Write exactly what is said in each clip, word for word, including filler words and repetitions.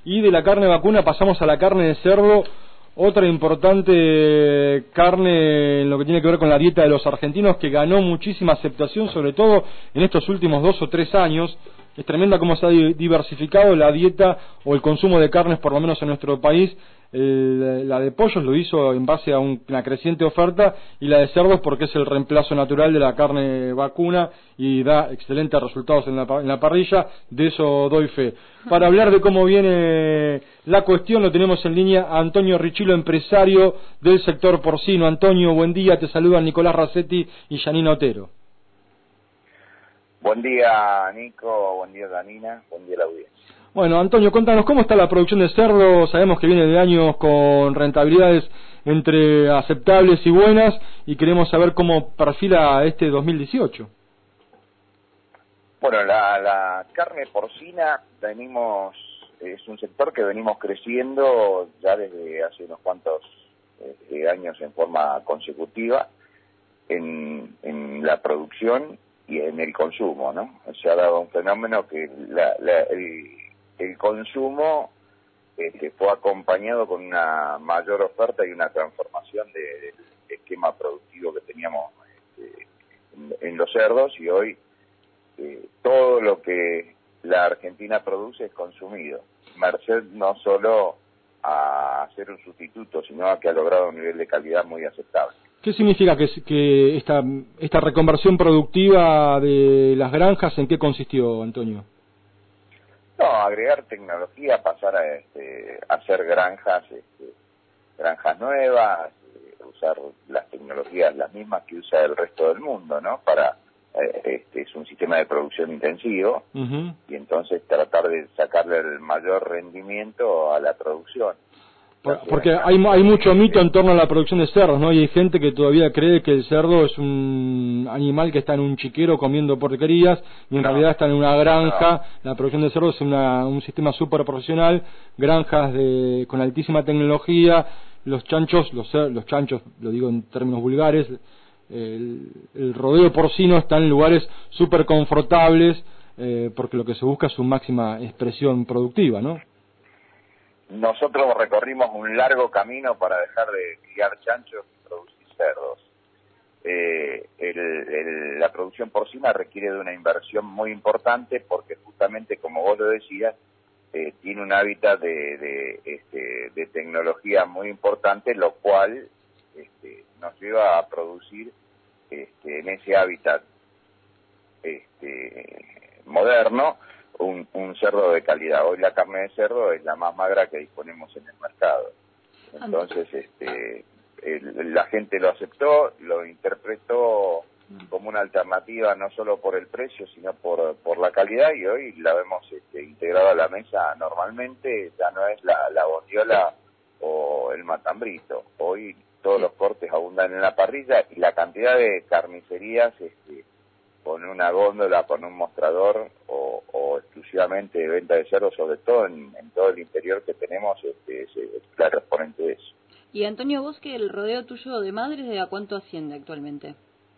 Y de la carne vacuna pasamos a la carne de cerdo, otra importante carne en lo que tiene que ver con la dieta de los argentinos, que ganó muchísima aceptación, sobre todo en estos últimos dos o tres años. Es tremenda cómo se ha diversificado la dieta o el consumo de carnes, por lo menos en nuestro país. El, la de pollos lo hizo en base a un, una creciente oferta, y la de cerdos porque es el reemplazo natural de la carne vacuna y da excelentes resultados en la, en la parrilla. De eso doy fe. Para hablar de cómo viene la cuestión lo tenemos en línea a Antonio Richilo, empresario del sector porcino. Antonio, buen día, te saludan Nicolás Racetti y Janina Otero. Buen día, Nico, buen día, Danina, buen día, la audiencia. Bueno, Antonio, contanos, ¿cómo está la producción de cerdo? Sabemos que viene de años con rentabilidades entre aceptables y buenas, y queremos saber cómo perfila este dos mil dieciocho. Bueno, la, la carne porcina, venimos, es un sector que venimos creciendo ya desde hace unos cuantos eh, años en forma consecutiva en, en la producción y en el consumo, ¿no? Se ha dado un fenómeno que la, la, el, el consumo este, fue acompañado con una mayor oferta y una transformación de, del esquema productivo que teníamos este, en, en los cerdos, y hoy eh, todo lo que la Argentina produce es consumido, merced no solo a ser un sustituto, sino a que ha logrado un nivel de calidad muy aceptable. ¿Qué significa que, que esta, esta reconversión productiva de las granjas, en qué consistió, Antonio? No, agregar tecnología, pasar a, este, a hacer granjas, este, granjas nuevas, eh, usar las tecnologías las mismas que usa el resto del mundo, ¿no? Para eh, este es un sistema de producción intensivo, uh-huh. Y entonces tratar de sacarle el mayor rendimiento a la producción. Porque hay, hay mucho mito en torno a la producción de cerdos, ¿no? Y hay gente que todavía cree que el cerdo es un animal que está en un chiquero comiendo porquerías, y en no, realidad está en una granja. No. La producción de cerdos es una, un sistema súper profesional, granjas de, con altísima tecnología. Los chanchos, los, los chanchos, lo digo en términos vulgares, el, el rodeo porcino está en lugares súper confortables, eh, porque lo que se busca es su máxima expresión productiva, ¿no? Nosotros recorrimos un largo camino para dejar de criar chanchos y producir cerdos. Eh, el, el, la producción porcina requiere de una inversión muy importante porque justamente, como vos lo decías, eh, tiene un hábitat de, de, este, de tecnología muy importante, lo cual este, nos lleva a producir este, en ese hábitat este, moderno Un, un cerdo de calidad. Hoy la carne de cerdo es la más magra que disponemos en el mercado. Entonces, este, el, la gente lo aceptó, lo interpretó como una alternativa no solo por el precio, sino por, por la calidad, y hoy la vemos este, integrada a la mesa normalmente. Ya no es la, la bondiola o el matambrito. Hoy todos los cortes abundan en la parrilla, y la cantidad de carnicerías este, con una góndola, con un mostrador o, o exclusivamente de venta de cerdos, sobre todo en, en todo el interior que tenemos, este, es, es claro exponente de eso. Y Antonio, vos, que el rodeo tuyo de madres, ¿de a cuánto asciende actualmente?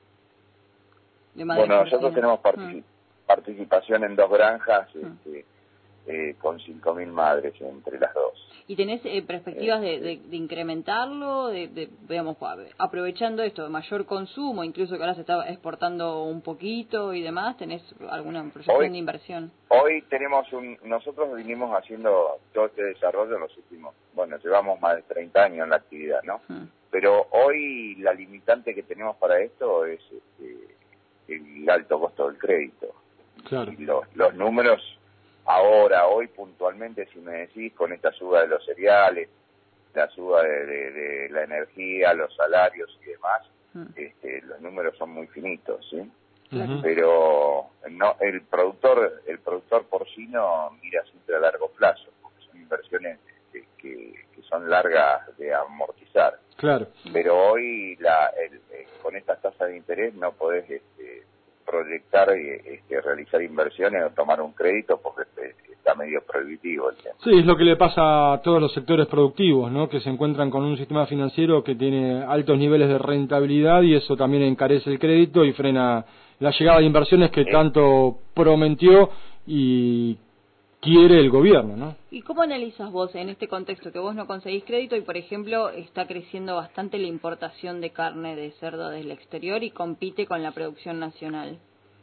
De bueno, nosotros tenemos particip mm. participación en dos granjas mm. este, eh, con cinco mil madres entre las dos. ¿Y tenés eh, perspectivas eh, de, de, de incrementarlo, de, de, digamos, aprovechando esto, de mayor consumo, incluso que ahora se está exportando un poquito y demás? ¿Tenés alguna proyección hoy, de inversión? Hoy tenemos un, nosotros vinimos haciendo todo este desarrollo en los últimos, bueno, llevamos más de treinta años en la actividad, ¿no? Hmm. Pero hoy la limitante que tenemos para esto es este, el alto costo del crédito. Claro. Y los, los números ahora, hoy puntualmente, si me decís, con esta suba de los cereales, la suba de, de, de la energía, los salarios y demás, mm. este, los números son muy finitos, ¿sí? Uh-huh. Pero no, el productor, el productor porcino mira siempre a largo plazo, porque son inversiones que, que, que son largas de amortizar. Claro. Pero hoy, la, el, eh, con estas tasas de interés, no podés este, proyectar y este, realizar inversiones o tomar un crédito porque está medio prohibitivo el tema. Sí, es lo que le pasa a todos los sectores productivos, ¿no? Que se encuentran con un sistema financiero que tiene altos niveles de rentabilidad, y eso también encarece el crédito y frena la llegada de inversiones que eh. tanto prometió y quiere el gobierno, ¿no? ¿Y cómo analizas vos en este contexto que vos no conseguís crédito y, por ejemplo, está creciendo bastante la importación de carne de cerdo desde el exterior y compite con la producción nacional?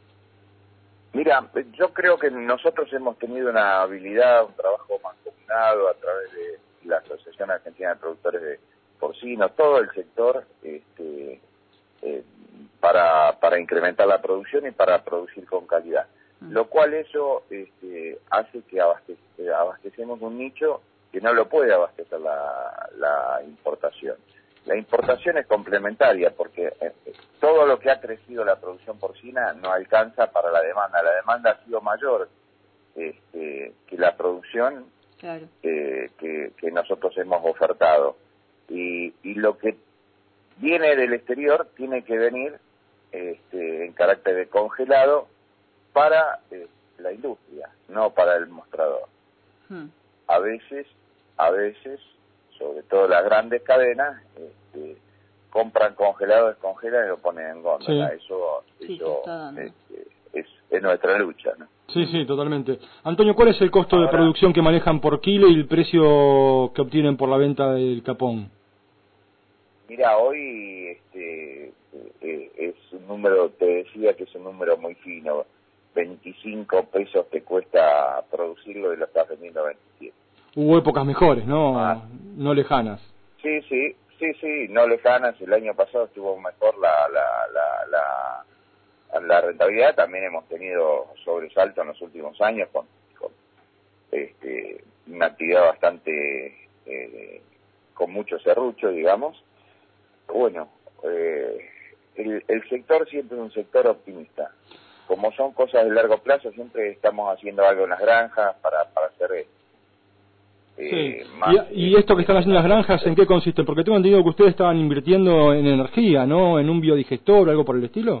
Mira, yo creo que nosotros hemos tenido una habilidad, un trabajo mancomunado a través de la Asociación Argentina de Productores de Porcinos, todo el sector, este, eh, para, para incrementar la producción y para producir con calidad. Mm. Lo cual eso este, hace que abaste, abastecemos un nicho que no lo puede abastecer la, la importación. La importación es complementaria porque eh, todo lo que ha crecido la producción porcina no alcanza para la demanda. La demanda ha sido mayor este, que la producción claro. eh, que, que nosotros hemos ofertado. Y, y lo que viene del exterior tiene que venir este, en carácter de congelado para eh, la industria, no para el mostrador. Hmm. A veces, a veces... sobre todo las grandes cadenas, este, compran congelado, descongelan y lo ponen en góndola. Sí. Eso, sí, eso este, es, es nuestra lucha, ¿no? Sí, sí, totalmente. Antonio, ¿cuál es el costo Ahora, de producción que manejan por kilo y el precio que obtienen por la venta del capón? Mira, hoy este, eh, es un número, te decía que es un número muy fino. veinticinco pesos te cuesta producirlo y lo estás vendiendo a veintisiete. Hubo épocas mejores, ¿no? Ah. No lejanas. Sí, sí, sí, sí, no lejanas. El año pasado estuvo mejor la, la, la, la, la rentabilidad. También hemos tenido sobresalto en los últimos años con, con este, una actividad bastante, eh, con mucho serrucho, digamos. Bueno, eh, el, el sector siempre es un sector optimista. Como son cosas de largo plazo, siempre estamos haciendo algo en las granjas para, para hacer esto. Sí. Eh, ¿Y, ¿Y esto que están haciendo las granjas, en qué consiste? Porque tengo entendido que ustedes estaban invirtiendo en energía, ¿no? ¿En un biodigestor o algo por el estilo?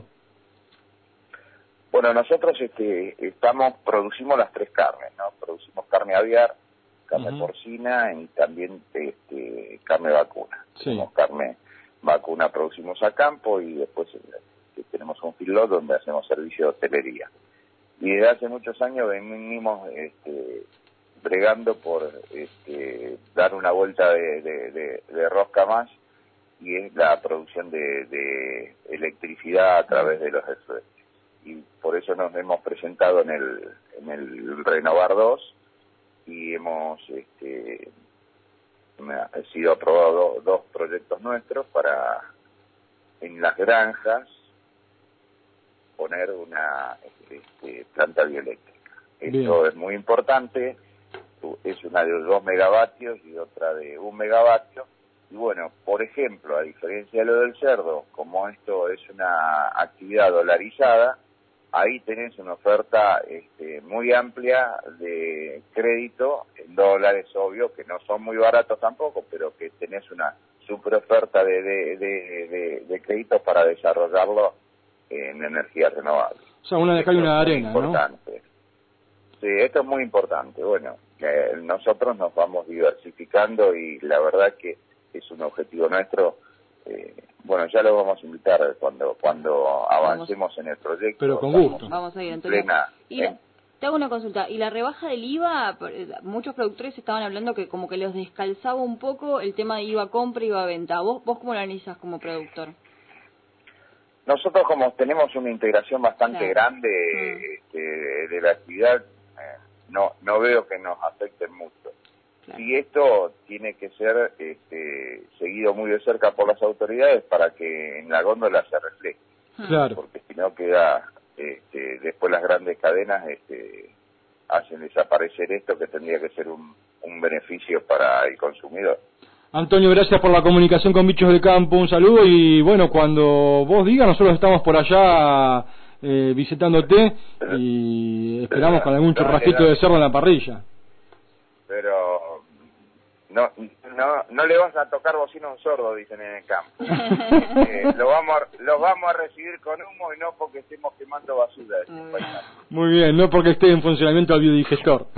Bueno, nosotros este, estamos producimos las tres carnes, ¿no? Producimos carne aviar, carne uh-huh. porcina y también este, carne vacuna. Sí. Tenemos carne vacuna, producimos a campo y después este, tenemos un feedlot donde hacemos servicio de hotelería. Y desde hace muchos años venimos... Este, bregando por este, dar una vuelta de, de, de, de rosca más, y es la producción de, de electricidad a través de los extractores. Y por eso nos hemos presentado en el, en el Renovar dos y hemos este, ha sido aprobados dos proyectos nuestros para en las granjas poner una este, planta bioeléctrica. Bien. Esto es muy importante. Es una de dos megavatios y otra de un megavatio. Y bueno, por ejemplo, a diferencia de lo del cerdo, como esto es una actividad dolarizada, ahí tenés una oferta este, muy amplia de crédito en dólares, obvio, que no son muy baratos tampoco, pero que tenés una super oferta de, de, de, de, de créditos para desarrollarlo en energías renovables. O sea, una de cal y una de arena, importante. ¿No? Sí, esto es muy importante. Bueno, eh, nosotros nos vamos diversificando y la verdad que es un objetivo nuestro. Eh, bueno, ya lo vamos a invitar cuando cuando avancemos vamos, en el proyecto. Pero con gusto. Vamos a ir, Antonio. Plena, y la, te hago una consulta. ¿Y la rebaja del I V A? Muchos productores estaban hablando que como que los descalzaba un poco el tema de I V A compra y I V A venta. ¿Vos, vos cómo lo analizas como productor? Nosotros como tenemos una integración bastante claro. grande mm. este, de la actividad, eh, no no veo que nos afecten mucho. Claro. Y esto tiene que ser este, seguido muy de cerca por las autoridades para que en la góndola se refleje. Claro. Porque si no queda, este, después las grandes cadenas este, hacen desaparecer esto que tendría que ser un, un beneficio para el consumidor. Antonio, gracias por la comunicación con Bichos de Campo, un saludo y bueno, cuando vos digas, nosotros estamos por allá eh, visitándote y esperamos con algún churrasquito de cerdo en la parrilla. Pero no no no le vas a tocar bocina a un sordo, dicen en el campo. eh, lo vamos a, los vamos a recibir con humo y no porque estemos quemando basura. Muy bien, no porque esté en funcionamiento el biodigestor.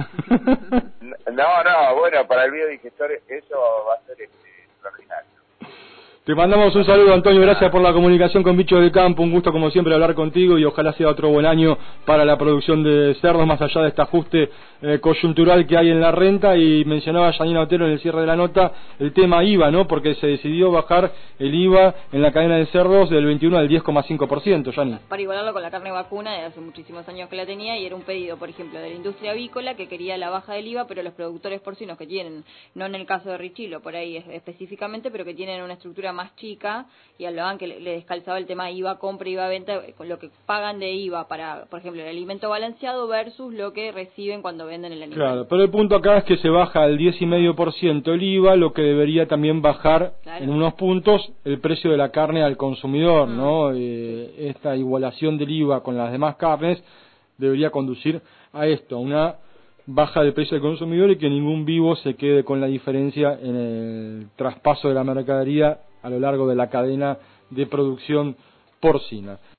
no, no, bueno, para el biodigestor eso va a ser extraordinario. Te mandamos un saludo, Antonio, gracias por la comunicación con Bichos del Campo, un gusto como siempre hablar contigo y ojalá sea otro buen año para la producción de cerdos, más allá de este ajuste eh, coyuntural que hay en la renta. Y mencionaba Janina Otero en el cierre de la nota el tema I V A, ¿no? Porque se decidió bajar el I V A en la cadena de cerdos del veintiuno al diez coma cinco por ciento, Janina. Para igualarlo con la carne vacuna, de hace muchísimos años que la tenía, y era un pedido, por ejemplo, de la industria avícola que quería la baja del I V A, pero los productores porcinos que tienen, no en el caso de Richilo, por ahí específicamente, pero que tienen una estructura más chica, y hablaban que le, le descalzaba el tema I V A compra, I V A venta, con lo que pagan de I V A para, por ejemplo, el alimento balanceado versus lo que reciben cuando venden el alimento. Claro, pero el punto acá es que se baja al diez coma cinco por ciento el I V A, lo que debería también bajar claro. en unos puntos el precio de la carne al consumidor, mm. ¿no? Eh, esta igualación del I V A con las demás carnes debería conducir a esto, a una baja del precio del consumidor y que ningún vivo se quede con la diferencia en el traspaso de la mercadería a lo largo de la cadena de producción porcina.